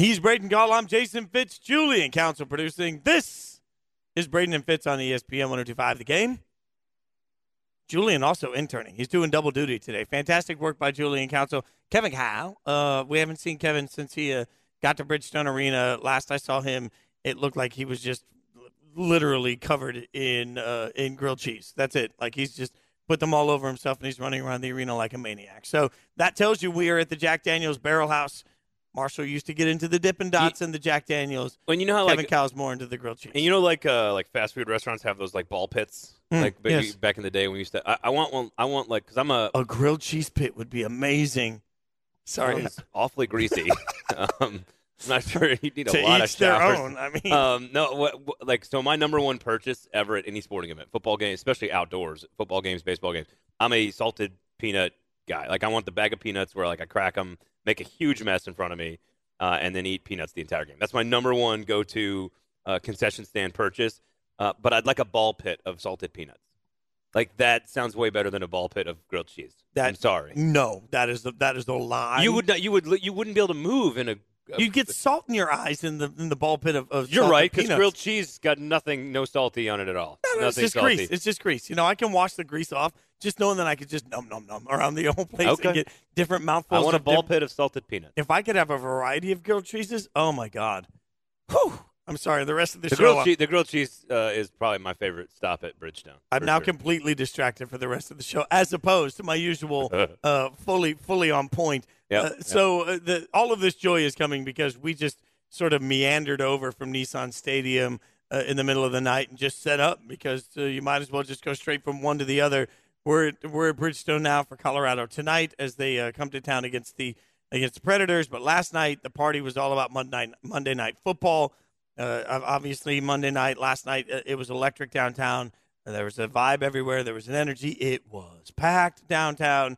He's Braden Gall. I'm Jason Fitz. Julian Council producing. This is Braden and Fitz on ESPN 102.5 The Game. Julian also interning. He's doing double duty today. Fantastic work by Julian Council. Kevin Howe. We haven't seen Kevin since he got to Bridgestone Arena. Last I saw him, it looked like he was just literally covered in grilled cheese. That's it. Like he's just put them all over himself, and he's running around the arena like a maniac. So that tells you we are at the Jack Daniels Barrel House. Marshall used to get into the Dippin' Dots and the Jack Daniels. And you know how Kevin Cow's more into the grilled cheese. And you know, like fast food restaurants have those like ball pits, back in the day when we used to. I want one. I want like because I'm a grilled cheese pit would be amazing. Sorry, it's awfully greasy. I'm not sure you need a to lot each of their showers. own. I mean, no, so my number one purchase ever at any sporting event, football games, especially outdoors, football games, baseball games. I'm a salted peanut guy. Like I want the bag of peanuts where like I crack them, make a huge mess in front of me. And then eat peanuts the entire game. That's my number one go-to concession stand purchase. But I'd like a ball pit of salted peanuts. Like that sounds way better than a ball pit of grilled cheese. I'm sorry. No, that is the lie. You wouldn't be able to move in a. You'd get salt in your eyes in the ball pit of You're right, because because grilled cheese got no salty on it at all. No, it's just salty. grease. It's just grease. You know, I can wash the grease off just knowing that I could just nom around the whole place and get different mouthfuls. I want a ball pit of salted peanuts. If I could have a variety of grilled cheeses, oh my God. Whew. I'm sorry. The rest of the show. The grilled cheese is probably my favorite stop at Bridgestone. I'm now completely distracted for the rest of the show, as opposed to my usual fully on point. All of this joy is coming because we just sort of meandered over from Nissan Stadium in the middle of the night and just set up because you might as well just go straight from one to the other. We're at Bridgestone now for Colorado tonight as they come to town against the Predators. But last night the party was all about Monday Night Football. Obviously Monday night, last night it was electric downtown. There was a vibe everywhere. There was an energy. It was packed downtown.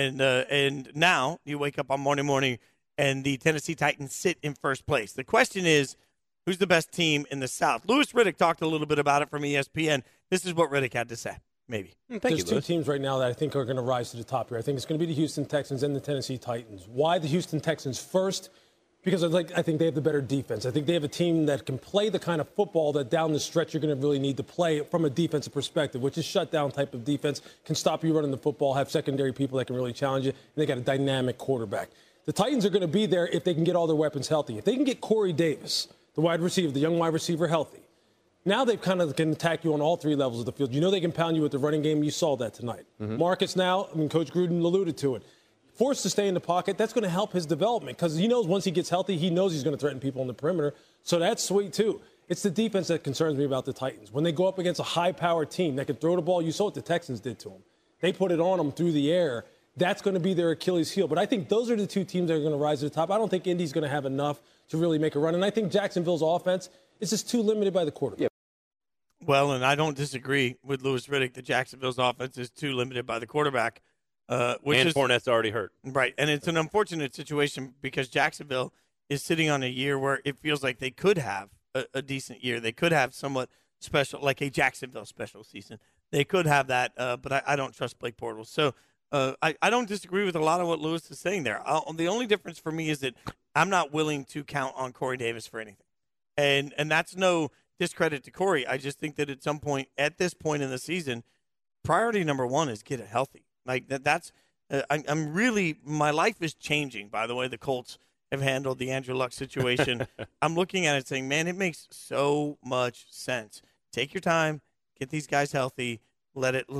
And now you wake up on Monday morning and the Tennessee Titans sit in first place. The question is, who's the best team in the South? Louis Riddick talked a little bit about it from ESPN. This is what Riddick had to say. Maybe. There's two teams right now that I think are going to rise to the top here. I think it's going to be the Houston Texans and the Tennessee Titans. Why the Houston Texans first? Because I think they have the better defense. I think they have a team that can play the kind of football that down the stretch you're going to really need to play from a defensive perspective, which is shutdown type of defense, can stop you running the football, have secondary people that can really challenge you, and they got a dynamic quarterback. The Titans are going to be there if they can get all their weapons healthy. If they can get Corey Davis, the young wide receiver, healthy, now they kind of can attack you on all three levels of the field. You know they can pound you with the running game. You saw that tonight. Mm-hmm. Marcus now, Coach Gruden alluded to it. Forced to stay in the pocket, that's going to help his development because he knows once he gets healthy, he knows he's going to threaten people on the perimeter. So that's sweet, too. It's the defense that concerns me about the Titans. When they go up against a high-powered team that can throw the ball, you saw what the Texans did to them. They put it on them through the air. That's going to be their Achilles heel. But I think those are the two teams that are going to rise to the top. I don't think Indy's going to have enough to really make a run. And I think Jacksonville's offense is just too limited by the quarterback. Yeah. Well, and I don't disagree with Louis Riddick that Jacksonville's offense is too limited by the quarterback. Fournette's already hurt. Right, and it's an unfortunate situation because Jacksonville is sitting on a year where it feels like they could have a decent year. They could have somewhat special, like a Jacksonville special season. They could have that, but I don't trust Blake Bortles. So I don't disagree with a lot of what Louis is saying there. The only difference for me is that I'm not willing to count on Corey Davis for anything. And that's no discredit to Corey. I just think that at some point, at this point in the season, priority number one is get it healthy. Like that's I'm really my life is changing by the way the Colts have handled the Andrew Luck situation. I'm looking at it saying, man, it makes so much sense. Take your time, get these guys healthy, let it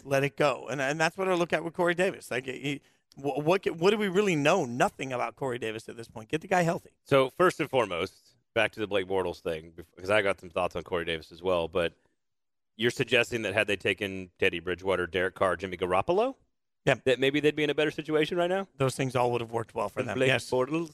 go. And that's what I look at with Corey Davis. Like what do we really know? Nothing about Corey Davis at this point. Get the guy healthy. So first and foremost, back to the Blake Bortles thing, because I got some thoughts on Corey Davis as well, but you're suggesting that had they taken Teddy Bridgewater, Derek Carr, Jimmy Garoppolo, that maybe they'd be in a better situation right now? Those things all would have worked well for them. Blake Bortles.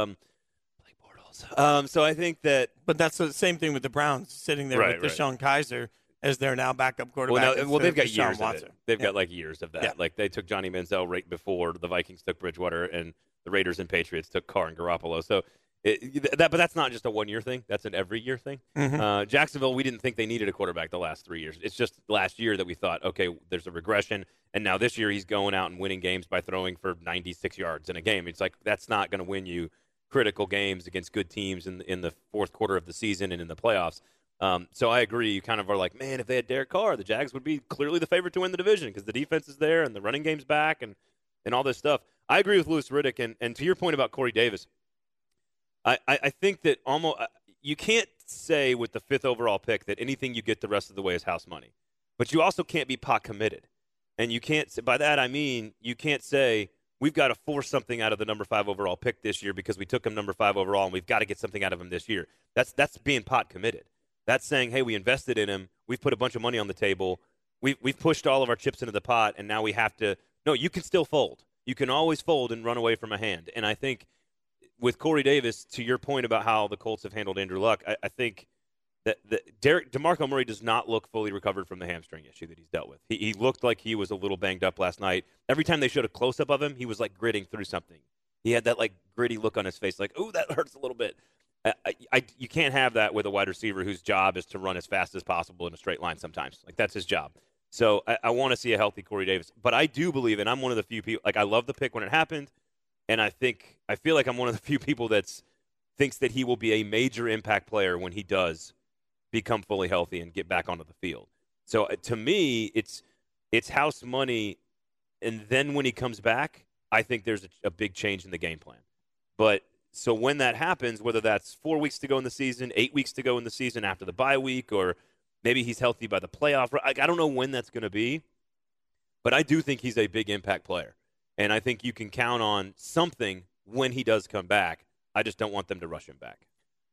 So I think that... But that's the same thing with the Browns, sitting there with Deshaun Kaiser as their now backup quarterback. Well, they've got years of it. They've got like years of that. Yeah. Like they took Johnny Manziel right before the Vikings took Bridgewater, and the Raiders and Patriots took Carr and Garoppolo. So... but that's not just a one-year thing. That's an every-year thing. Mm-hmm. Jacksonville, we didn't think they needed a quarterback the last 3 years. It's just last year that we thought, okay, there's a regression, and now this year he's going out and winning games by throwing for 96 yards in a game. It's like that's not going to win you critical games against good teams in the fourth quarter of the season and in the playoffs. So I agree. You kind of are like, man, if they had Derek Carr, the Jags would be clearly the favorite to win the division because the defense is there and the running game's back and all this stuff. I agree with Louis Riddick. And to your point about Corey Davis, I think that almost you can't say with the 5th overall pick that anything you get the rest of the way is house money. But you also can't be pot committed. And you can't – by that I mean you can't say we've got to force something out of the number 5 overall pick this year because we took him number 5 overall and we've got to get something out of him this year. That's being pot committed. That's saying, hey, we invested in him. We've put a bunch of money on the table. We've pushed all of our chips into the pot, and now we have to – no, you can still fold. You can always fold and run away from a hand. And I think with Corey Davis, to your point about how the Colts have handled Andrew Luck, I think – that DeMarco Murray does not look fully recovered from the hamstring issue that he's dealt with. He looked like he was a little banged up last night. Every time they showed a close-up of him, he was like gritting through something. He had that like gritty look on his face, like, "Ooh, that hurts a little bit." You can't have that with a wide receiver whose job is to run as fast as possible in a straight line sometimes. Like, that's his job. So I want to see a healthy Corey Davis. But I do believe, and I'm one of the few people, like, I love the pick when it happened, and I feel like I'm one of the few people that thinks that he will be a major impact player when he does become fully healthy and get back onto the field. So to me, it's house money, and then when he comes back, I think there's a big change in the game plan. But so when that happens, whether that's 4 weeks to go in the season, 8 weeks to go in the season after the bye week, or maybe he's healthy by the playoff, I don't know when that's going to be, but I do think he's a big impact player. And I think you can count on something when he does come back. I just don't want them to rush him back.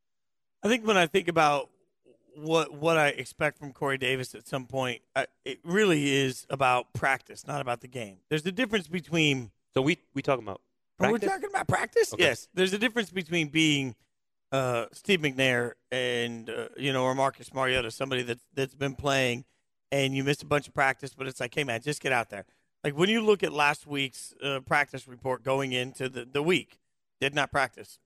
I think when I think about what I expect from Corey Davis at some point, it really is about practice, not about the game. There's a difference between. So we talking about practice? We're talking about practice. Okay. Yes, there's a difference between being Steve McNair and or Marcus Mariota, somebody that's been playing, and you missed a bunch of practice, but it's like, hey man, just get out there. Like when you look at last week's practice report going into the week, did not practice.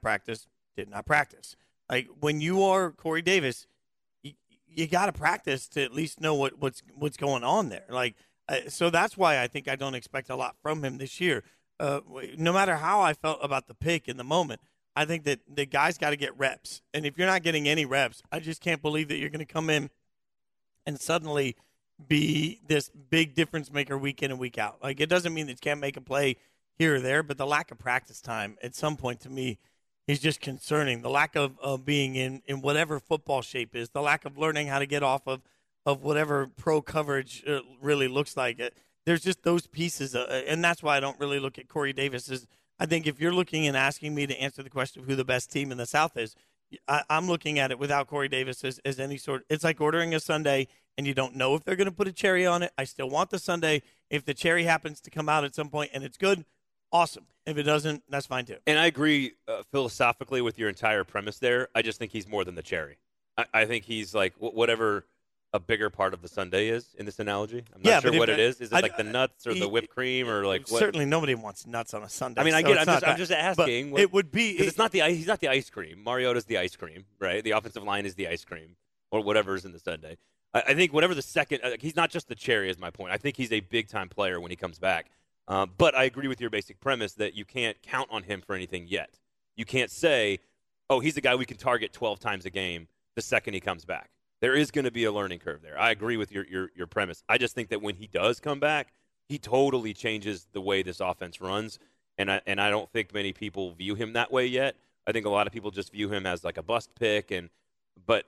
Like when you are Corey Davis, you got to practice to at least know what's going on there. Like, so that's why I think I don't expect a lot from him this year. No matter how I felt about the pick in the moment, I think that the guy's got to get reps. And if you're not getting any reps, I just can't believe that you're going to come in and suddenly be this big difference maker week in and week out. Like, it doesn't mean that you can't make a play here or there, but the lack of practice time at some point to me is just concerning. The lack of being in whatever football shape is, the lack of learning how to get off of whatever pro coverage really looks like. There's just those pieces, and that's why I don't really look at Corey Davis as – I think if you're looking and asking me to answer the question of who the best team in the South is, I'm looking at it without Corey Davis as any sort – it's like ordering a sundae and you don't know if they're going to put a cherry on it. I still want the sundae. If the cherry happens to come out at some point and it's good, awesome. If it doesn't, that's fine too. And I agree philosophically with your entire premise there. I just think he's more than the cherry. I think he's like whatever a bigger part of the sundae is in this analogy. I'm not sure what it is. Is it like the nuts or the whipped cream or like what? Certainly nobody wants nuts on a sundae. I mean, I get it. I'm just asking. It would be. It's not he's not the ice cream. Mariota's the ice cream, right? The offensive line is the ice cream or whatever's in the sundae. I think whatever the second – he's not just the cherry is my point. I think he's a big-time player when he comes back. But I agree with your basic premise that you can't count on him for anything yet. You can't say, oh, he's a guy we can target 12 times a game the second he comes back. There is going to be a learning curve there. I agree with your premise. I just think that when he does come back, he totally changes the way this offense runs, and I don't think many people view him that way yet. I think a lot of people just view him as like a bust pick, but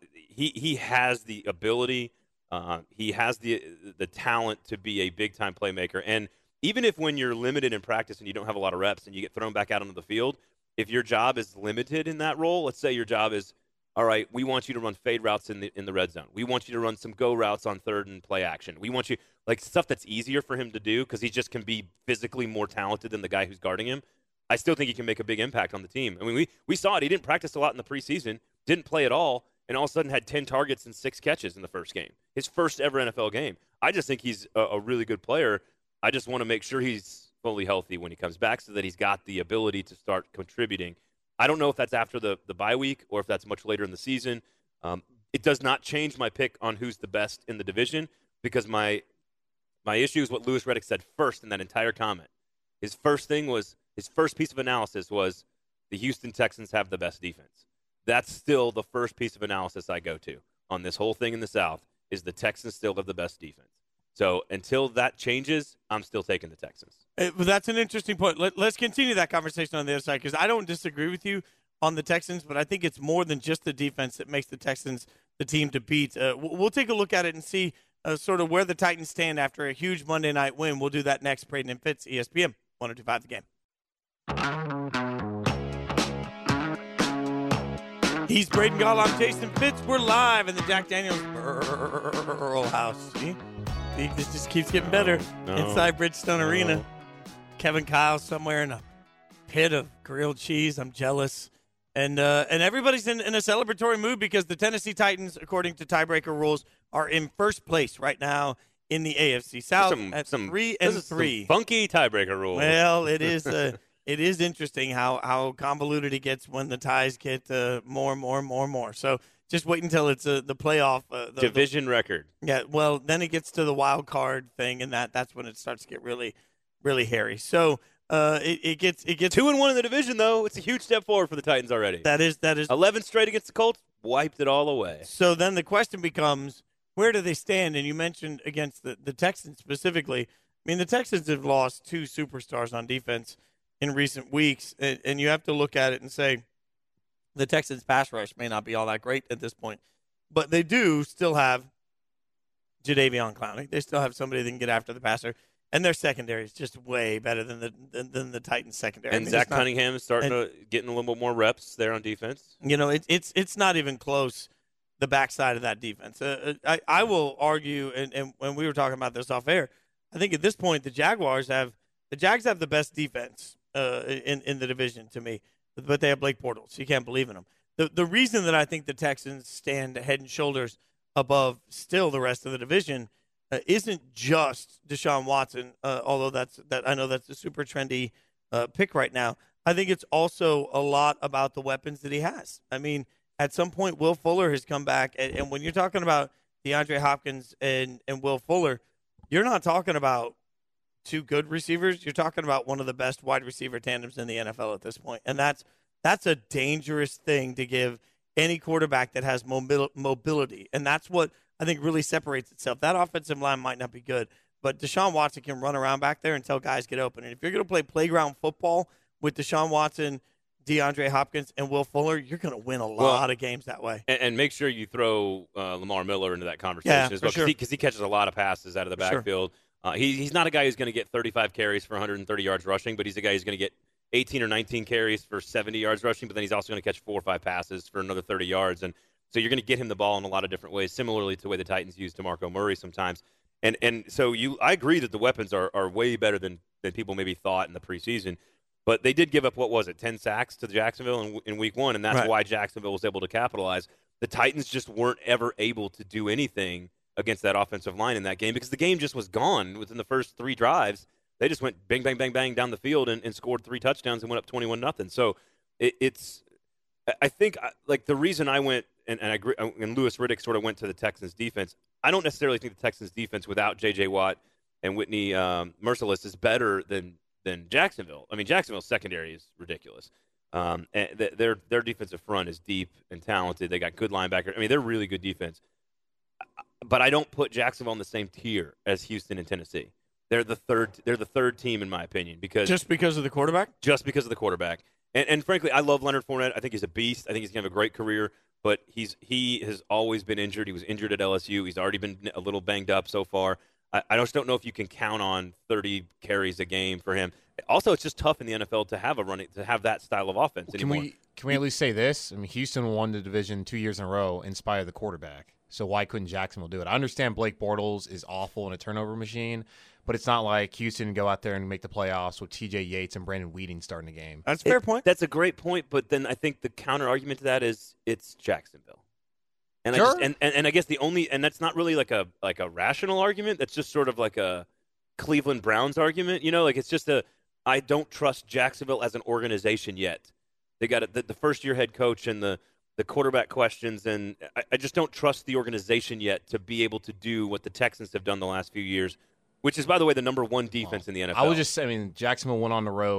he has the ability, he has the talent to be a big-time playmaker, and even if when you're limited in practice and you don't have a lot of reps and you get thrown back out onto the field, if your job is limited in that role, let's say your job is, all right, we want you to run fade routes in the red zone. We want you to run some go routes on third and play action. We want you, like stuff that's easier for him to do because he just can be physically more talented than the guy who's guarding him. I still think he can make a big impact on the team. I mean, we saw it. He didn't practice a lot in the preseason, didn't play at all, and all of a sudden had 10 targets and 6 catches in the first game. His first ever NFL game. I just think he's a really good player. I just want to make sure he's fully healthy when he comes back so that he's got the ability to start contributing. I don't know if that's after the bye week or if that's much later in the season. It does not change my pick on who's the best in the division because my issue is what Louis Riddick said first in that entire comment. His first piece of analysis was the Houston Texans have the best defense. That's still the first piece of analysis I go to on this whole thing in the South is the Texans still have the best defense. So until that changes, I'm still taking the Texans. That's an interesting point. Let's continue that conversation on the other side because I don't disagree with you on the Texans, but I think it's more than just the defense that makes the Texans the team to beat. We'll take a look at it and see sort of where the Titans stand after a huge Monday night win. We'll do that next. Braden and Fitz, ESPN 102.5 The Game. He's Braden Gall. I'm Jason Fitz. We're live in the Jack Daniels Burl House. See? This just keeps getting better. Inside Bridgestone Arena. Kevin Kyle somewhere in a pit of grilled cheese. I'm jealous. And everybody's in a celebratory mood because the Tennessee Titans, according to tiebreaker rules, are in first place right now in the AFC South at 3-3. Funky tiebreaker rules. Well, it is it is interesting how convoluted it gets when the ties get more. So just wait until it's the playoff division record. Yeah, well, then it gets to the wild card thing, and that's when it starts to get really, really hairy. So. It gets 2-1 in the division though. It's a huge step forward for the Titans already. That is 11 straight against the Colts, wiped it all away. So then the question becomes, where do they stand? And you mentioned against the Texans specifically. I mean, the Texans have lost 2 superstars on defense in recent weeks, and you have to look at it and say the Texans pass rush may not be all that great at this point, but they do still have Jadeveon Clowney. They still have somebody that can get after the passer. And their secondary is just way better than the Titans' secondary. And Zach Cunningham is starting to getting a little bit more reps there on defense. You know, it's not even close. The backside of that defense. I will argue, and when we were talking about this off air, I think at this point the Jags have the best defense in the division to me, but they have Blake Bortles. So you can't believe in them. The reason that I think the Texans stand head and shoulders above still the rest of the division. Isn't just Deshaun Watson, although I know that's a super trendy pick right now. I think it's also a lot about the weapons that he has. I mean, at some point, Will Fuller has come back, and when you're talking about DeAndre Hopkins and Will Fuller, you're not talking about 2 good receivers. You're talking about one of the best wide receiver tandems in the NFL at this point, and that's a dangerous thing to give any quarterback that has mobility, and that's what I think really separates itself. That offensive line might not be good, but Deshaun Watson can run around back there until guys get open. And if you're going to play playground football with Deshaun Watson, DeAndre Hopkins, and Will Fuller, you're going to win a lot of games that way. And make sure you throw Lamar Miller into that conversation as well, because he catches a lot of passes out of the backfield. Sure. He's not a guy who's going to get 35 carries for 130 yards rushing, but he's a guy who's going to get 18 or 19 carries for 70 yards rushing, but then he's also going to catch 4 or 5 passes for another 30 yards. And so you're going to get him the ball in a lot of different ways, similarly to the way the Titans use DeMarco Murray sometimes. And so I agree that the weapons are way better than people maybe thought in the preseason. But they did give up, 10 sacks to Jacksonville in week 1, and that's why Jacksonville was able to capitalize. The Titans just weren't ever able to do anything against that offensive line in that game because the game just was gone within the first 3 drives. They just went bang, bang, bang, bang down the field and scored 3 touchdowns and went up 21-0. So I think like the reason I went and I agree, and Louis Riddick sort of went to the Texans defense. I don't necessarily think the Texans defense without J.J. Watt and Whitney Merciless is better than Jacksonville. I mean, Jacksonville's secondary is ridiculous. And their defensive front is deep and talented. They got good linebackers. I mean, they're really good defense. But I don't put Jacksonville on the same tier as Houston and Tennessee. They're the third team in my opinion because of the quarterback. Just because of the quarterback. And frankly, I love Leonard Fournette. I think he's a beast. I think he's going to have a great career. But he has always been injured. He was injured at LSU. He's already been a little banged up so far. I just don't know if you can count on 30 carries a game for him. Also, it's just tough in the NFL to have that style of offense anymore. Can we at least say this? I mean, Houston won the division 2 years in a row in spite of the quarterback. So why couldn't Jacksonville do it? I understand Blake Bortles is awful and a turnover machine, but it's not like Houston go out there and make the playoffs with T.J. Yates and Brandon Weeding starting the game. That's a fair point. That's a great point, but then I think the counter argument to that is it's Jacksonville. And sure. I guess the only, and that's not really like a rational argument. That's just sort of like a Cleveland Browns argument. You know, like it's just I don't trust Jacksonville as an organization yet. They got the first-year head coach and the quarterback questions, and I just don't trust the organization yet to be able to do what the Texans have done the last few years, which is, by the way, the number 1 defense in the NFL. Jacksonville went on the road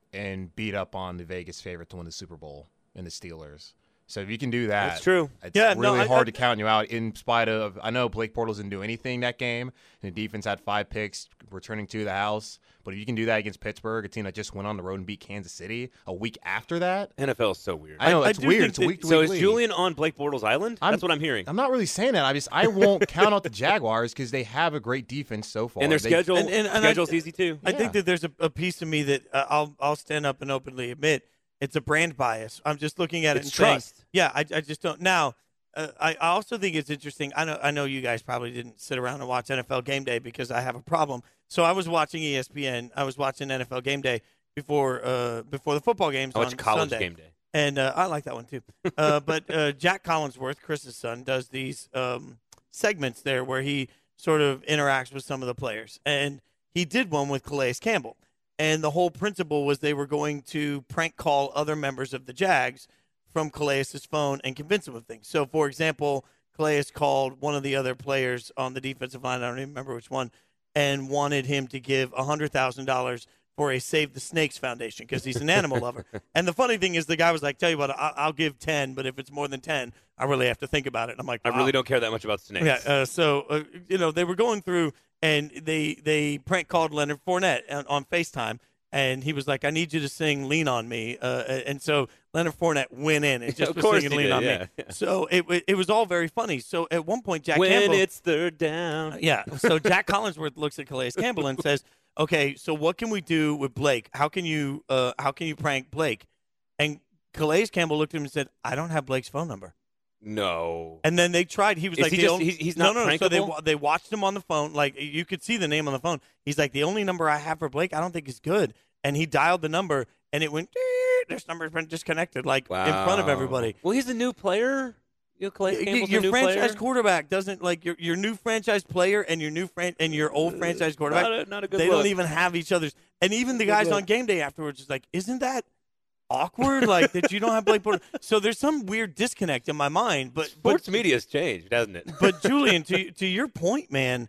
and beat up on the Vegas favorite to win the Super Bowl in the Steelers. So if you can do that, That's true. It's Yeah, really no, hard to count you out. In spite of, I know Blake Bortles didn't do anything that game, and the defense had 5 picks, returning to the house. But if you can do that against Pittsburgh, a team that just went on the road and beat Kansas City a week after that, NFL is so weird. I know I it's do weird. think It's a that- week to So week is league. Julian on Blake Bortles Island? That's what I'm hearing. I'm not really saying that. I won't count out the Jaguars because they have a great defense so far. And their schedule and schedule's easy too. I think Yeah. that there's a piece of me that I'll stand up and openly admit it's a brand bias. I'm just looking at it It's and trust. saying, yeah, I just don't. Now, I also think it's interesting. I know you guys probably didn't sit around and watch NFL Game Day because I have a problem. So I was watching ESPN. I was watching NFL Game Day before the football games I on watch College Sunday. Game Day. And I like that one too. But Jack Collinsworth, Chris's son, does these segments there where he sort of interacts with some of the players. And he did one with Calais Campbell. And the whole principle was they were going to prank call other members of the Jags from Calais' phone and convince him of things. So, for example, Calais called one of the other players on the defensive line, I don't even remember which one, and wanted him to give $100,000 for a Save the Snakes Foundation because he's an animal lover. And the funny thing is the guy was like, tell you what, I'll give 10, but if it's more than 10, I really have to think about it. And I'm like, I wow. really don't care that much about snakes. Yeah, so they were going through, and they prank called Leonard Fournette on FaceTime, and he was like, "I need you to sing Lean on Me," and so Leonard Fournette went in and just Of was course singing he Lean did, on yeah, Me. yeah. So it was all very funny. So at one point, Jack When Campbell, it's third down. yeah. So Jack Collinsworth looks at Calais Campbell and says, "Okay, so what can we do with Blake? How can you prank Blake?" And Calais Campbell looked at him and said, "I don't have Blake's phone number." No. And then they tried. He was Is like, he the just- only, he's not no. So prankable? they watched him on the phone. Like you could see the name on the phone. He's like, the only number I have for Blake, I don't think is good. And he dialed the number, and it went. This number's been disconnected, like in front of Wow. everybody. Well, he's a new player. Calais Campbell's Your a new franchise player. quarterback doesn't like your new franchise player and your new and your old franchise quarterback. Not a good They look. don't even have each other's. And even the Good guys look. on game day afterwards is like, isn't that awkward? Like that you don't have Blake Bortles. So there's some weird disconnect in my mind. But Sports media has changed, hasn't it? But Julian, to your point, man,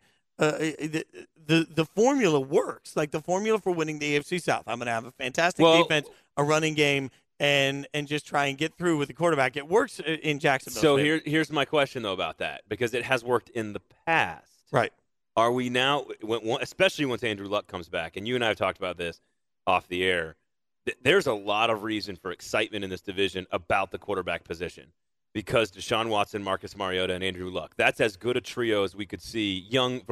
the formula works. Like the formula for winning the AFC South. I'm going to have a fantastic defense, a running game, and just try and get through with the quarterback. It works in Jacksonville. So here's my question though about that, because it has worked in the past. Right. Are we now, especially once Andrew Luck comes back, and you and I have talked about this off the air, there's a lot of reason for excitement in this division about the quarterback position because Deshaun Watson, Marcus Mariota, and Andrew Luck. That's as good a trio as we could see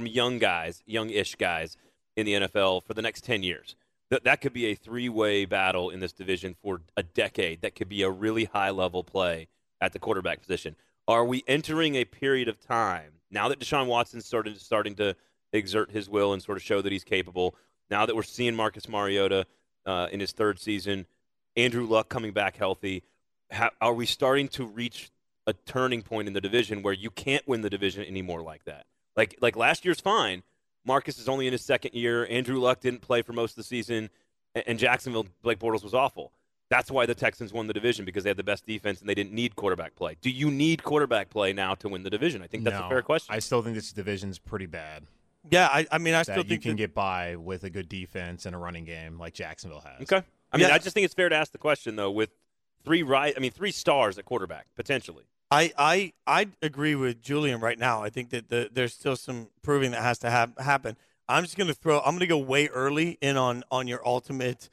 young-ish guys in the NFL for the next 10 years. That could be a three-way battle in this division for a decade. That could be a really high-level play at the quarterback position. Are we entering a period of time, now that Deshaun Watson's starting to exert his will and sort of show that he's capable, now that we're seeing Marcus Mariota in his third season, Andrew Luck coming back healthy, are we starting to reach a turning point in the division where you can't win the division anymore like that? Like last year's fine. Marcus is only in his second year. Andrew Luck didn't play for most of the season. And Jacksonville, Blake Bortles was awful. That's why the Texans won the division, because they had the best defense and they didn't need quarterback play. Do you need quarterback play now to win the division? I think that's a fair question. I still think this division's pretty bad. Yeah, I mean, I still That you think can get by with a good defense and a running game like Jacksonville has. Okay. I mean, Yeah. I just think it's fair to ask the question, though, with three stars at quarterback, potentially. I agree with Julian right now. I think that there's still some proving that has to happen. I'm just going to go way early in on your ultimate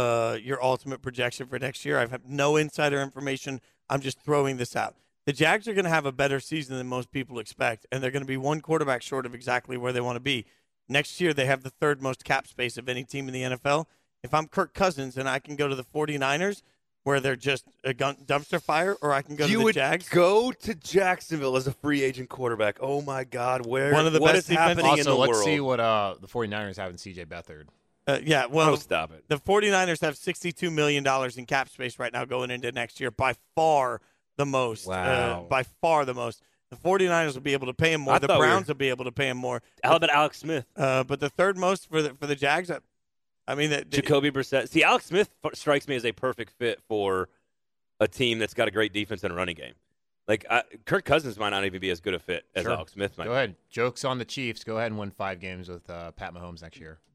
projection for next year. I have no insider information. I'm just throwing this out. The Jags are going to have a better season than most people expect, and they're going to be one quarterback short of exactly where they want to be. Next year, they have the third most cap space of any team in the NFL. If I'm Kirk Cousins and I can go to the 49ers, where they're just a dumpster fire, or I can go to the Jags. Go to Jacksonville as a free agent quarterback. Oh, my God. One of the what best is happening defenses- in Also, the let's world? see what the 49ers have in C.J. Beathard. Yeah, well, Oh, stop it. the 49ers have $62 million in cap space right now going into next year, by far the most. Wow. By far the most. The 49ers will be able to pay him more. I The thought Browns will be able to pay him more. How about Alex Smith? But the third most for the Jags, I mean, Jacoby Brissett. See, Alex Smith strikes me as a perfect fit for a team that's got a great defense and a running game. Like, Kirk Cousins might not even be as good a fit as Sure. Alex Smith might. Go ahead. Joke's on the Chiefs. Go ahead and win 5 games with Pat Mahomes next year.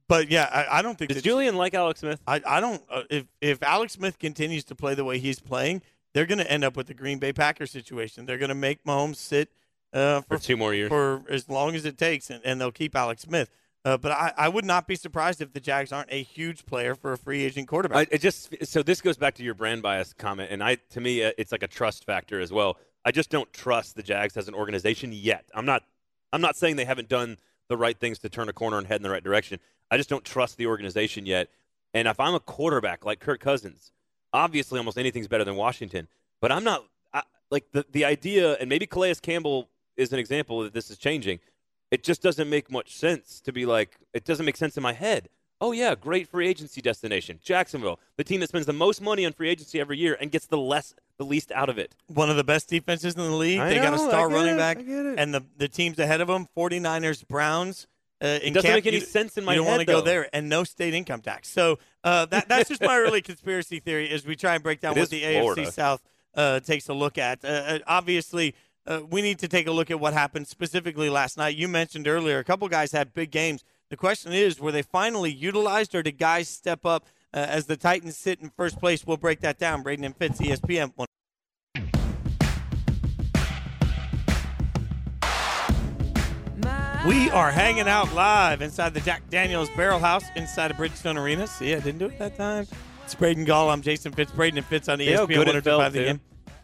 But yeah, I don't think Does that Julian like Alex Smith? I don't. If Alex Smith continues to play the way he's playing, they're going to end up with the Green Bay Packers situation. They're going to make Mahomes sit For 2 more years. for as long as it takes, and they'll keep Alex Smith. But I would not be surprised if the Jags aren't a huge player for a free agent quarterback. So this goes back to your brand bias comment, and to me, it's like a trust factor as well. I just don't trust the Jags as an organization yet. I'm not saying they haven't done the right things to turn a corner and head in the right direction. I just don't trust the organization yet. And if I'm a quarterback like Kirk Cousins, obviously almost anything's better than Washington. But I'm not like the idea, and maybe Calais Campbell is an example that this is changing. It just doesn't make much sense to be like, it doesn't make sense in my head. Oh, yeah, great free agency destination. Jacksonville, the team that spends the most money on free agency every year and gets the least out of it. One of the best defenses in the league. They got a star running back. And the teams ahead of them, 49ers, Browns. It doesn't make any sense in my head, You don't want to go there. And no state income tax. So that's just my early conspiracy theory as we try and break down what the AFC South takes a look at. Obviously, we need to take a look at what happened specifically last night. You mentioned earlier a couple guys had big games. The question is, were they finally utilized, or did guys step up as the Titans sit in first place? We'll break that down. Braden and Fitz, ESPN. We are hanging out live inside the Jack Daniels Barrel House inside of Bridgestone Arena. See, I didn't do it that time. It's Braden Gall. I'm Jason Fitz. Braden and Fitz on ESPN. Good it felt, the game.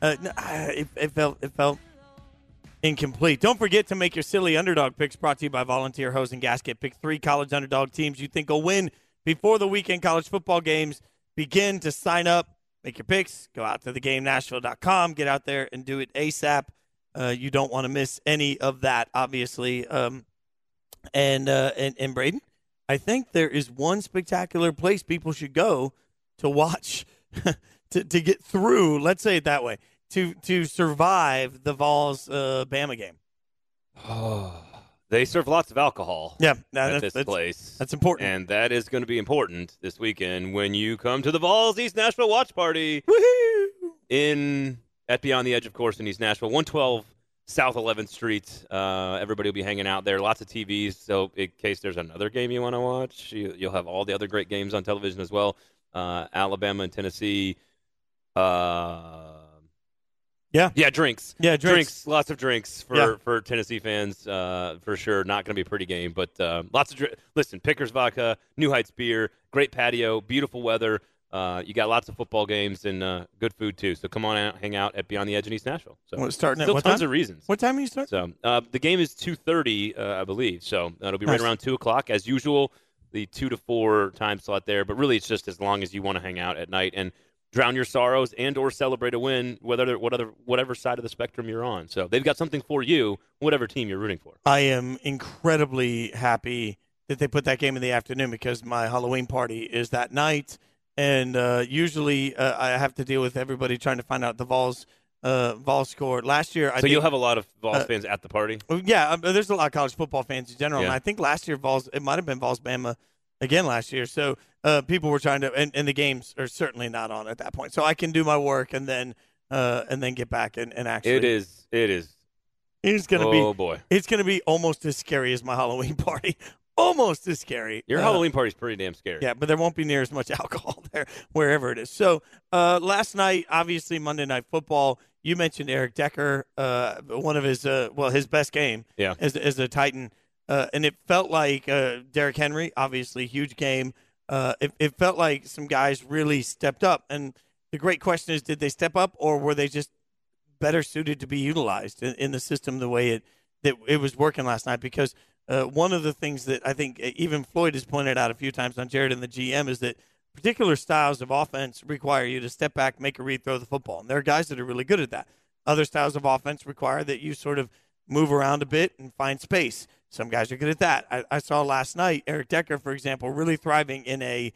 It felt incomplete. Don't forget to make your silly underdog picks, brought to you by Volunteer Hose and Gasket. Pick 3 college underdog teams you think will win before the weekend college football games begin. To sign up, make your picks, go out to theGameNashville.com, get out there and do it ASAP. You don't want to miss any of that, obviously. And Braden, I think there is one spectacular place people should go to watch to get through, let's say it that way, to survive the Vols Bama game. Oh, they serve lots of alcohol. Yeah, at this place. That's important, and that is going to be important this weekend when you come to the Vols East Nashville watch party. Woohoo! At Beyond the Edge, of course, in East Nashville, 112 South 11th Street. Everybody will be hanging out there. Lots of TVs, so in case there's another game you want to watch, you'll have all the other great games on television as well. Alabama and Tennessee. Drinks. Yeah, drinks. Lots of drinks for Tennessee fans, for sure. Not going to be a pretty game, but lots of listen, Pickers Vodka, New Heights beer, great patio, beautiful weather. You got lots of football games and good food too. So come on out, hang out at Beyond the Edge in East Nashville. So it's starting still at what tons time? of reasons. What time are you start? So the game is 2:30, I believe. So that'll be right around 2:00 as usual. The 2 to 4 time slot there, but really it's just as long as you want to hang out at night and drown your sorrows and or celebrate a win, whatever side of the spectrum you're on. So they've got something for you, whatever team you're rooting for. I am incredibly happy that they put that game in the afternoon because my Halloween party is that night, and usually I have to deal with everybody trying to find out the Vols score. Last year, you'll have a lot of Vols fans at the party? Yeah, there's a lot of college football fans in general, and I think last year it might have been Vols Bama again last year. So people were trying to, and the games are certainly not on at that point. So I can do my work and then get back and actually. It is. It's gonna be. Oh boy. It's gonna be almost as scary as my Halloween party. Almost as scary. Your Halloween party's pretty damn scary. Yeah, but there won't be near as much alcohol there wherever it is. So last night, obviously Monday Night Football. You mentioned Eric Decker, one of his best game as a Titan. And it felt like Derrick Henry, obviously, huge game. It felt like some guys really stepped up. And the great question is, did they step up, or were they just better suited to be utilized in the system the way it was working last night? Because one of the things that I think even Floyd has pointed out a few times on Jared and the GM is that particular styles of offense require you to step back, make a read, throw the football. And there are guys that are really good at that. Other styles of offense require that you sort of move around a bit and find space. Some guys are good at that. I saw last night Eric Decker, for example, really thriving in a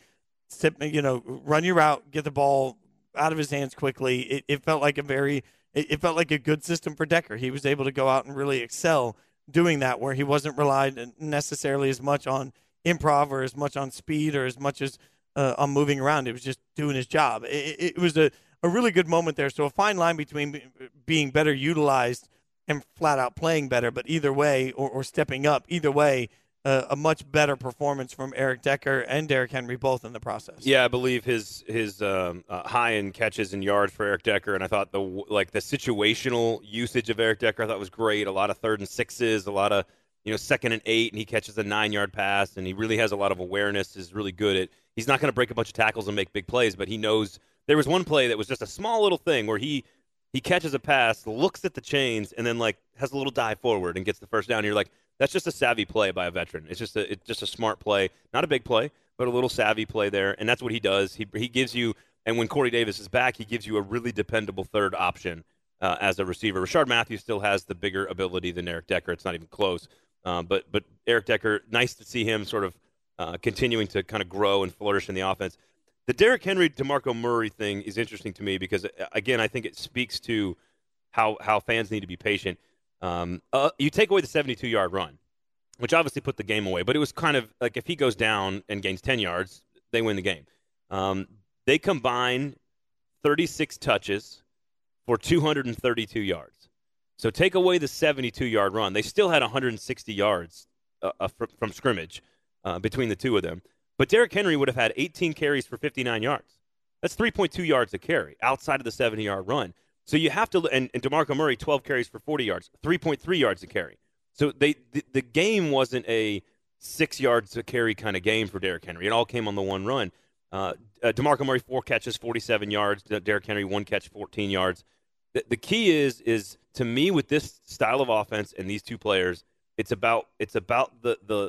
run your route, get the ball out of his hands quickly. It felt like a good system for Decker. He was able to go out and really excel doing that, where he wasn't relied necessarily as much on improv or as much on speed or as much as on moving around. It was just doing his job. It was a really good moment there. So a fine line between being better utilized and flat out playing better, but either way, or stepping up, either way, a much better performance from Eric Decker and Derrick Henry both in the process. Yeah, I believe his high in catches and yards for Eric Decker, and I thought the situational usage of Eric Decker I thought was great. A lot of 3rd and 6s, a lot of 2nd and 8, and he catches a 9-yard pass, and he really has a lot of awareness. Is really good at. He's not going to break a bunch of tackles and make big plays, but he knows. There was one play that was just a small little thing where he catches a pass, looks at the chains, and then has a little dive forward and gets the first down. And you're like, that's just a savvy play by a veteran. It's just a smart play, not a big play, but a little savvy play there, and that's what he does. He gives you, and when Corey Davis is back, he gives you a really dependable third option as a receiver. Rashard Matthews still has the bigger ability than Eric Decker. It's not even close. But Eric Decker, nice to see him sort of continuing to kind of grow and flourish in the offense. The Derrick Henry, DeMarco Murray thing is interesting to me because, again, I think it speaks to how fans need to be patient. You take away the 72-yard run, which obviously put the game away, but it was kind of like if he goes down and gains 10 yards, they win the game. They combine 36 touches for 232 yards. So take away the 72-yard run. They still had 160 yards from scrimmage between the two of them. But Derrick Henry would have had 18 carries for 59 yards. That's 3.2 yards a carry outside of the 70-yard run. So you have to – and DeMarco Murray, 12 carries for 40 yards, 3.3 yards a carry. So the game wasn't a 6 yards a carry kind of game for Derrick Henry. It all came on the one run. DeMarco Murray, 4 catches, 47 yards. Derrick Henry, 1 catch, 14 yards. The key is to me with this style of offense and these two players, it's about the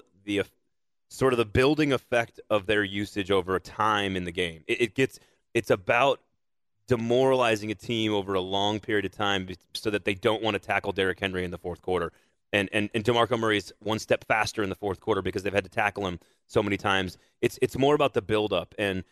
sort of the building effect of their usage over time in the game. It's about demoralizing a team over a long period of time so that they don't want to tackle Derrick Henry in the fourth quarter. And DeMarco Murray's one step faster in the fourth quarter because they've had to tackle him so many times. It's more about the buildup, and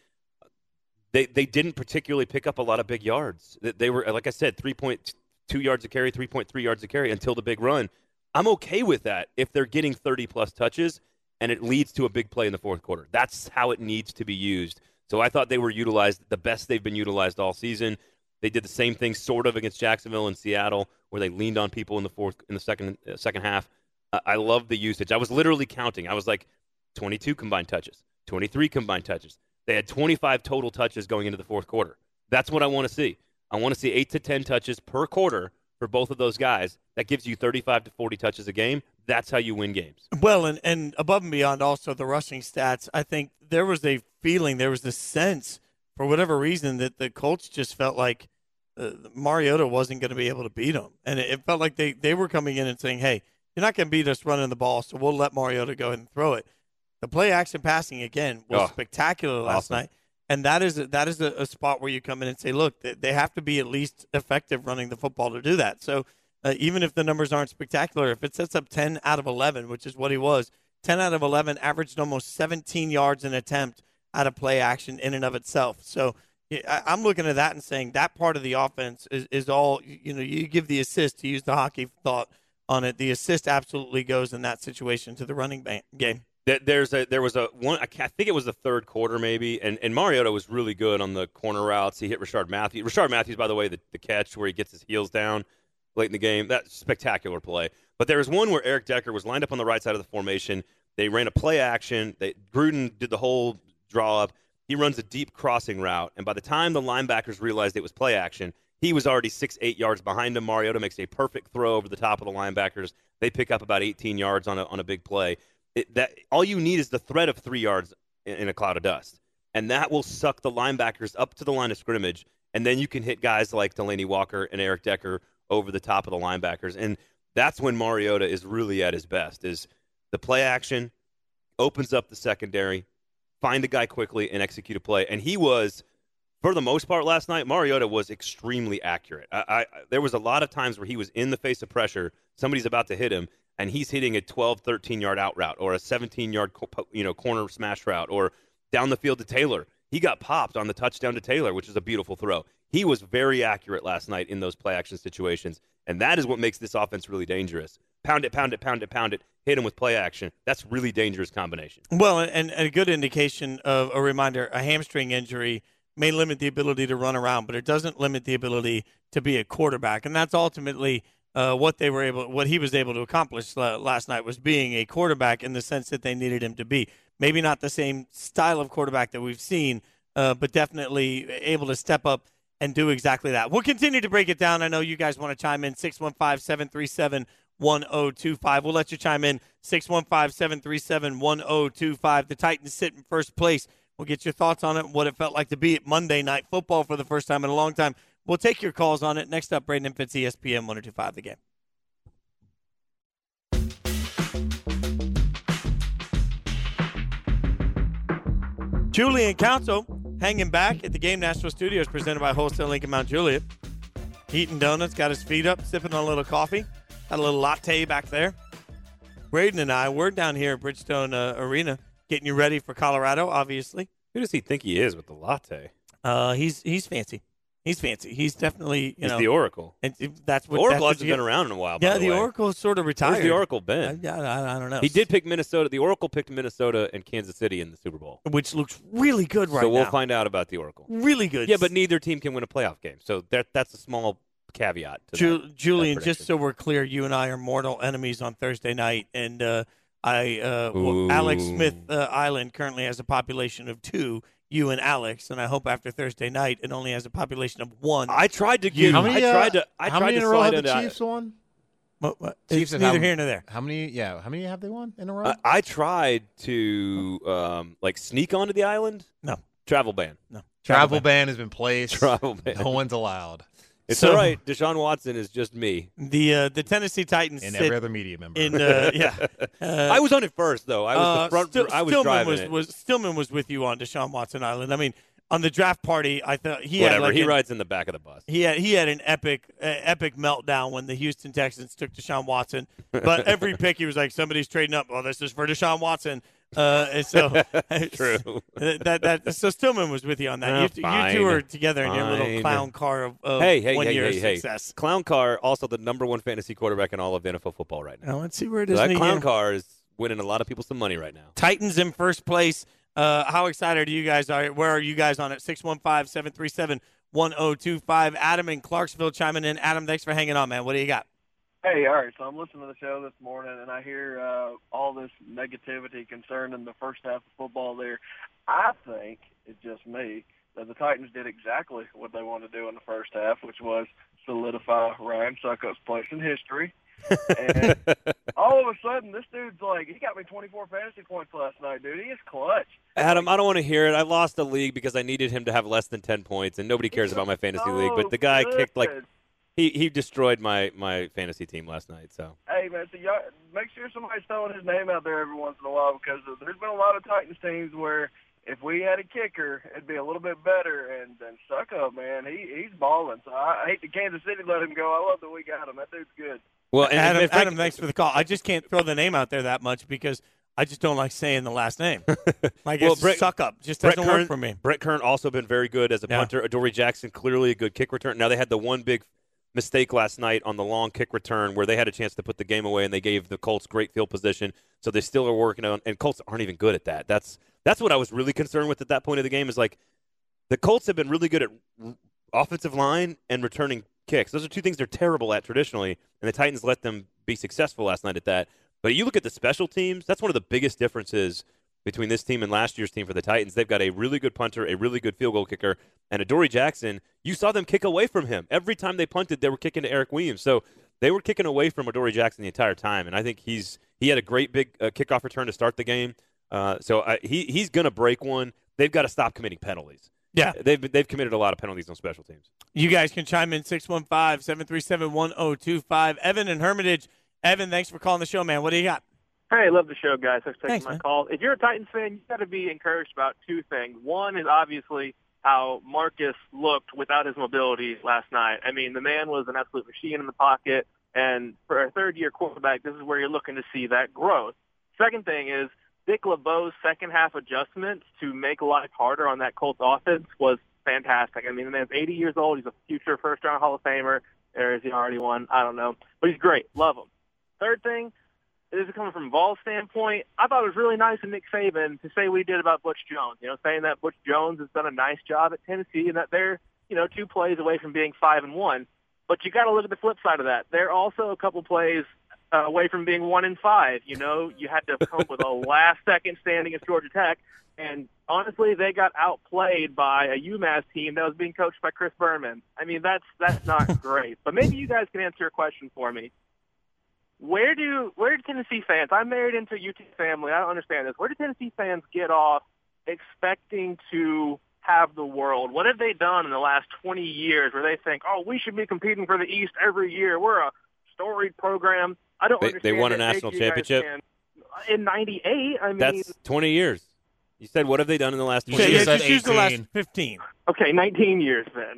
they didn't particularly pick up a lot of big yards. They were, like I said, 3.2 yards a carry, 3.3 yards a carry until the big run. I'm okay with that if they're getting 30-plus touches and it leads to a big play in the fourth quarter. That's how it needs to be used. So I thought they were utilized the best they've been utilized all season. They did the same thing sort of against Jacksonville and Seattle, where they leaned on people in the second half. I love the usage. I was literally counting. I was like 22 combined touches, 23 combined touches. They had 25 total touches going into the fourth quarter. That's what I want to see. I want to see 8 to 10 touches per quarter for both of those guys. That gives you 35 to 40 touches a game. That's how you win games. Well, and above and beyond also the rushing stats, I think there was a feeling, there was this sense, for whatever reason, that the Colts just felt like Mariota wasn't going to be able to beat them. And it felt like they were coming in and saying, hey, you're not going to beat us running the ball, so we'll let Mariota go ahead and throw it. The play-action passing, again, was spectacular last night. And that is a spot where you come in and say, look, they have to be at least effective running the football to do that. So even if the numbers aren't spectacular, if it sets up 10 out of 11, which is what he was, 10 out of 11 averaged almost 17 yards an attempt out of play action in and of itself. So I'm looking at that and saying that part of the offense is all, you give the assist, to use the hockey thought on it. The assist absolutely goes in that situation to the running game. There was a one. I think it was the third quarter maybe, and Mariota was really good on the corner routes. He hit Rashard Matthews. Rashard Matthews, by the way, the catch where he gets his heels down late in the game. That's a spectacular play. But there was one where Eric Decker was lined up on the right side of the formation. They ran a play action. Gruden did the whole draw up. He runs a deep crossing route, and by the time the linebackers realized it was play action, he was already 6-8 yards behind him. Mariota makes a perfect throw over the top of the linebackers. They pick up about 18 yards on a big play. All you need is the threat of 3 yards in a cloud of dust, and that will suck the linebackers up to the line of scrimmage, and then you can hit guys like Delaney Walker and Eric Decker over the top of the linebackers, and that's when Mariota is really at his best, is the play action, opens up the secondary, find a guy quickly, and execute a play. And he was, for the most part last night, Mariota was extremely accurate. There was a lot of times where he was in the face of pressure, somebody's about to hit him, and he's hitting a 12, 13-yard out route or a 17-yard corner smash route or down the field to Taylor. He got popped on the touchdown to Taylor, which is a beautiful throw. He was very accurate last night in those play-action situations, and that is what makes this offense really dangerous. Pound it, pound it, pound it, pound it, hit him with play action. That's really dangerous combination. Well, and a good indication of a reminder, a hamstring injury may limit the ability to run around, but it doesn't limit the ability to be a quarterback, and that's ultimately what he was able to accomplish last night was being a quarterback in the sense that they needed him to be. Maybe not the same style of quarterback that we've seen, but definitely able to step up and do exactly that. We'll continue to break it down. I know you guys want to chime in, 615-737-1025. We'll let you chime in, 615-737-1025. The Titans sit in first place. We'll get your thoughts on it, what it felt like to be at Monday Night Football for the first time in a long time. We'll take your calls on it. Next up, Braden and Fitz, ESPN 102.5 The Game. Julian Council hanging back at the Game National Studios presented by Wholesale Lincoln Mount Juliet. Eating donuts, got his feet up, sipping on a little coffee. Got a little latte back there. Braden and I, we're down here at Bridgestone Arena getting you ready for Colorado, obviously. Who does he think he is with the latte? He's fancy. He's fancy. He's definitely, He's the Oracle. And that's what the Oracle hasn't been around in a while. Yeah, by the way. Oracle is sort of retired. Where's the Oracle been? I don't know. He did pick Minnesota. The Oracle picked Minnesota and Kansas City in the Super Bowl, which looks really good right now. So we'll find out about the Oracle. Really good. Yeah, but neither team can win a playoff game. So that's a small caveat to Julian, that just so we're clear, you and I are mortal enemies on Thursday night, and Alex Smith Island currently has a population of 2. You and Alex, and I hope after Thursday night it only has a population of 1. I tried to give. How many in a row have the slide Chiefs won? Chiefs neither here nor there. How many have they won in a row? I tried to sneak onto the island. No. Travel ban. No. Travel ban has been placed. Travel ban. No one's allowed. It's all right. Deshaun Watson is just me. The Tennessee Titans and every other media member. I was on it first, though. I was the front. I was driving it. Stillman was with you on Deshaun Watson Island. I mean, on the draft party, I thought he rides in the back of the bus. He had an epic meltdown when the Houston Texans took Deshaun Watson. But every pick, he was like, "Somebody's trading up. Well, this is for Deshaun Watson." And so true. So Stillman was with you on that. You two were together in your little clown car of 1 year success. Clown car, also the number 1 fantasy quarterback in all of the NFL football right now. Now let's see where it is. So that clown car is winning a lot of people some money right now. Titans in first place. How excited are you guys? Where are you guys on it? 615-737-1025. Adam in Clarksville chiming in. Adam, thanks for hanging on, man. What do you got? Hey, all right, so I'm listening to the show this morning, and I hear all this negativity concerning the first half of football there. I think, it's just me, that the Titans did exactly what they wanted to do in the first half, which was solidify Ryan Succop's place in history. And all of a sudden, this dude's like, he got me 24 fantasy points last night, dude. He is clutch. Adam, I don't want to hear it. I lost the league because I needed him to have less than 10 points, and nobody cares about my fantasy league, but the guy kicked He destroyed my fantasy team last night. So hey man, so y'all, make sure somebody's throwing his name out there every once in a while, because there's been a lot of Titans teams where if we had a kicker, it'd be a little bit better. And Succop, man, he's balling. So I hate that Kansas City let him go. I love that we got him. That dude's good. Well, and Adam, thanks for the call. I just can't throw the name out there that much because I just don't like saying the last name. Succop just doesn't work for me. Brett Kern also been very good as a punter. Adoree Jackson, clearly a good kick return. Now they had the one big mistake last night on the long kick return where they had a chance to put the game away, and they gave the Colts great field position. So they still are working on, and Colts aren't even good at that. That's what I was really concerned with at that point of the game, is like the Colts have been really good at offensive line and returning kicks. Those are two things they're terrible at traditionally, and the Titans let them be successful last night at that. But you look at the special teams, that's one of the biggest differences between this team and last year's team for the Titans. They've got a really good punter, a really good field goal kicker, and Adoree Jackson, you saw them kick away from him. Every time they punted, they were kicking to Eric Williams. So they were kicking away from Adoree Jackson the entire time, and I think he had a great big kickoff return to start the game. He's going to break one. They've got to stop committing penalties. Yeah. They've committed a lot of penalties on special teams. You guys can chime in 615-737-1025. Evan in Hermitage. Evan, thanks for calling the show, man. What do you got? Hey, love the show, guys. Thanks for taking my man. call. If you're a Titans fan, you've got to be encouraged about two things. One is obviously how Marcus looked without his mobility last night. I mean, the man was an absolute machine in the pocket, and for a third-year quarterback, this is where you're looking to see that growth. Second thing is Dick LeBeau's second-half adjustments to make life harder on that Colts offense was fantastic. I mean, the man's 80 years old. He's a future first-round Hall of Famer. Or is he already one? I don't know. But he's great. Love him. Third thing, this is coming from Vol's standpoint. I thought it was really nice of Nick Saban to say what he did about Butch Jones. You know, saying that Butch Jones has done a nice job at Tennessee and that they're, 2 plays away from being 5-1. But you got to look at the flip side of that. They're also a couple plays away from being 1-5. You know, you had to come up with a last-second stand against Georgia Tech, and honestly, they got outplayed by a UMass team that was being coached by Chris Berman. I mean, that's not great. But maybe you guys can answer a question for me. Where do Tennessee fans? I'm married into a UT family. I don't understand this. Where do Tennessee fans get off expecting to have the world? What have they done in the last 20 years where they think, oh, we should be competing for the East every year? We're a storied program. I don't understand. They won a national championship in '98. I mean, that's 20 years. You said, what have they done in the last 20 years? Yeah, just use the last 15. Okay, 19 years then.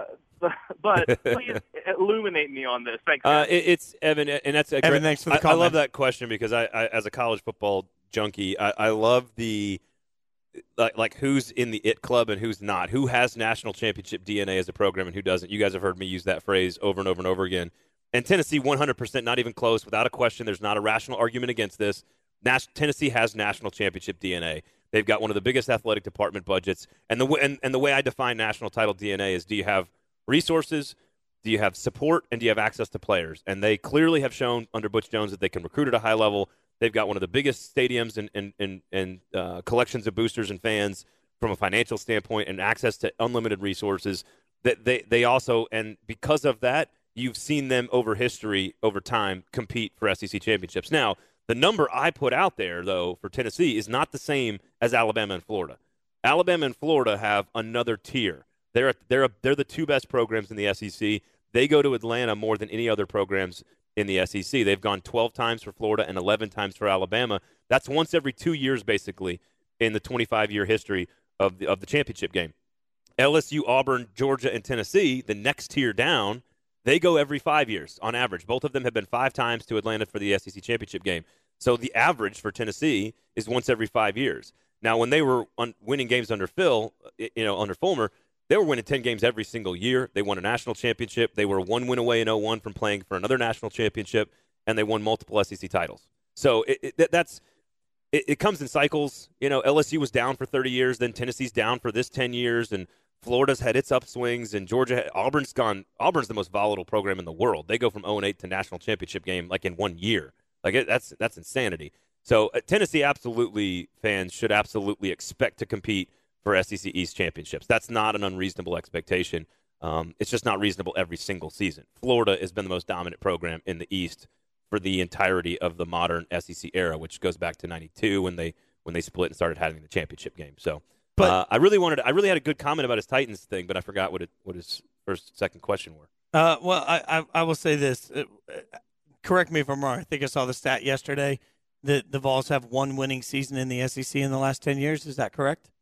But please illuminate me on this. Thanks. It's Evan, and that's Evan. Thanks for the comment. I love that question because I as a college football junkie, I love the like who's in the IT club and who's not. Who has national championship DNA as a program and who doesn't? You guys have heard me use that phrase over and over and over again. And Tennessee, 100%, not even close, without a question. There's not a rational argument against this. Tennessee has national championship DNA. They've got one of the biggest athletic department budgets. And the way I define national title DNA is, do you have resources, do you have support, and do you have access to players? And they clearly have shown under Butch Jones that they can recruit at a high level. They've got one of the biggest stadiums and collections of boosters and fans from a financial standpoint, and access to unlimited resources. That they also, and because of that, you've seen them over history, over time, compete for SEC championships. Now, the number I put out there, though, for Tennessee is not the same as Alabama and Florida. Alabama and Florida have another tier. They're the two best programs in the SEC. They go to Atlanta more than any other programs in the SEC. They've gone 12 times for Florida and 11 times for Alabama. That's once every 2 years, basically, in the 25-year history of the championship game. LSU, Auburn, Georgia, and Tennessee, the next tier down, they go every 5 years on average. Both of them have been 5 times to Atlanta for the SEC championship game. So the average for Tennessee is once every 5 years. Now, when they were winning games under under Fulmer, they were winning 10 games every single year. They won a national championship. They were 1 win away in 2001 from playing for another national championship, and they won multiple SEC titles. So it comes in cycles. LSU was down for 30 years, then Tennessee's down for this 10 years, and Florida's had its upswings, and Auburn's the most volatile program in the world. They go from 0-8 to national championship game like in 1 year. That's insanity. So Tennessee fans should absolutely expect to compete for SEC East championships. That's not an unreasonable expectation. It's just not reasonable every single season. Florida has been the most dominant program in the East for the entirety of the modern SEC era, which goes back to '92 when they split and started having the championship game. So. But I really had a good comment about his Titans thing, but I forgot what his second question were. Well, I will say this. Correct me if I'm wrong. I think I saw the stat yesterday that the Vols have 1 winning season in the SEC in the last 10 years. Is that correct?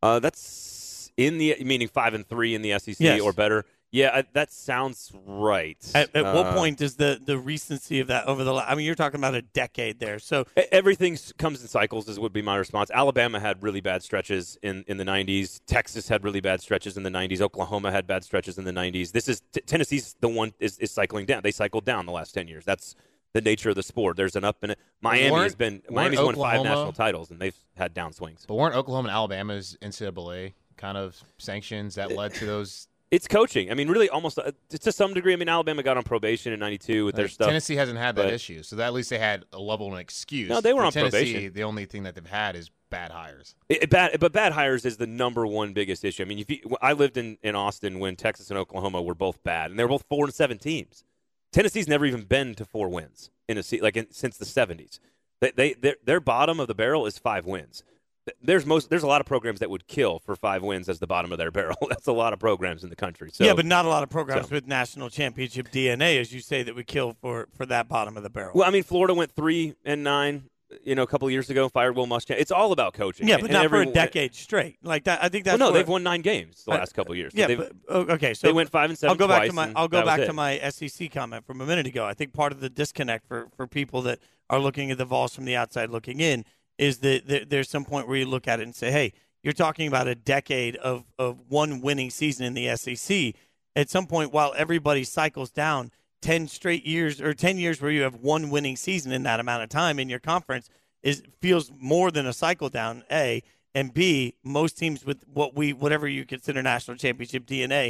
That's meaning 5-3 in the SEC, yes, or better. Yeah, that sounds right. At what point does the recency of that over the – I mean, you're talking about a decade there. So everything comes in cycles would be my response. Alabama had really bad stretches in the 90s. Texas had really bad stretches in the 90s. Oklahoma had bad stretches in the 90s. This is Tennessee's the one is cycling down. They cycled down the last 10 years. That's the nature of the sport. There's an up and Miami's won 5 national titles, and they've had downswings. But weren't Oklahoma and Alabama's NCAA kind of sanctions that led to those – It's coaching. I mean, really, almost to some degree. I mean, Alabama got on probation in '92 with their stuff. Tennessee hasn't had that issue, so at least they had a level of an excuse. No, they were on Tennessee, probation. The only thing that they've had is bad hires. But bad hires is the number one biggest issue. I mean, I lived in Austin when Texas and Oklahoma were both bad, and they were both 4-7 teams. Tennessee's never even been to 4 wins since the '70s. Their bottom of the barrel is 5 wins. There's a lot of programs that would kill for 5 wins as the bottom of their barrel. That's a lot of programs in the country. So, yeah, but not a lot of programs with national championship DNA, as you say, that would kill for that bottom of the barrel. Well, I mean, Florida went 3-9, a couple of years ago. Fired Will Muschamp. It's all about coaching. Yeah, but not for a decade straight. Like that, I think that's. Well, no, they've won 9 games the last couple of years. Yeah, okay. So they went 5-7. I'll go back to my SEC comment from a minute ago. I think part of the disconnect for people that are looking at the Vols from the outside looking in is that there's some point where you look at it and say, hey, you're talking about a decade of 1 winning season in the SEC. At some point, while everybody cycles down 10 straight years or 10 years where you have 1 winning season in that amount of time in your conference feels more than a cycle down, A. And B, most teams with whatever you consider national championship DNA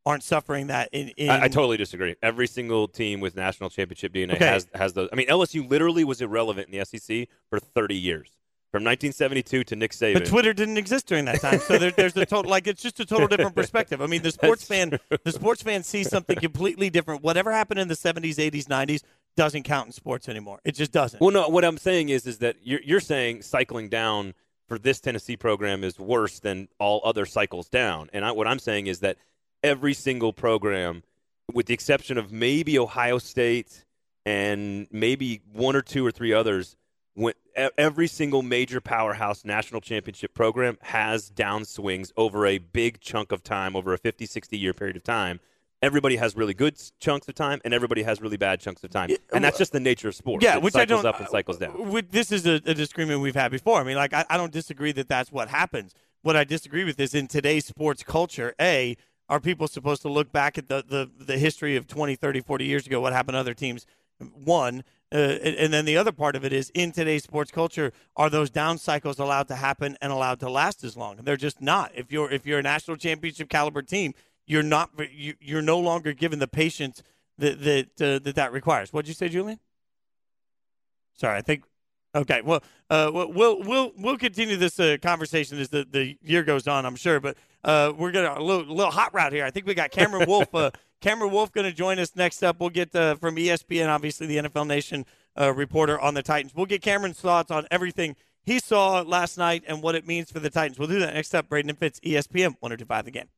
aren't suffering that. I totally disagree. Every single team with national championship DNA Okay. has those. I mean, LSU literally was irrelevant in the SEC for 30 years. From 1972 to Nick Saban. But Twitter didn't exist during that time, so there's a total it's just a total different perspective. I mean, the sports fan sees something completely different. Whatever happened in the 70s, 80s, 90s doesn't count in sports anymore. It just doesn't. Well, no, what I'm saying is that you're saying cycling down for this Tennessee program is worse than all other cycles down. And what I'm saying is that every single program, with the exception of maybe Ohio State and maybe one or two or three others, every single major powerhouse national championship program has downswings over a big chunk of time, over a 50, 60-year period of time. Everybody has really good chunks of time, and everybody has really bad chunks of time. And that's just the nature of sports. Yeah, it which cycles I don't. up and cycles down. This is a disagreement we've had before. I mean, like, I don't disagree that that's what happens. What I disagree with is in today's sports culture, are people supposed to look back at the history of 20, 30, 40 years ago, what happened to other teams? One. And then the other part of it is in today's sports culture, are those down cycles allowed to happen and allowed to last as long? They're just not. If you're a national championship caliber team, you're no longer given the patience that requires. What'd you say, Julian? Sorry, I think. Okay, well, we'll continue this conversation as the year goes on, I'm sure. But we're gonna a little hot route here. I think we got Cameron Wolf. Cameron Wolf going to join us next up. We'll get from ESPN, obviously the NFL Nation reporter on the Titans. We'll get Cameron's thoughts on everything he saw last night and what it means for the Titans. We'll do that next up. Braden and Fitz, ESPN 102.5 The Game.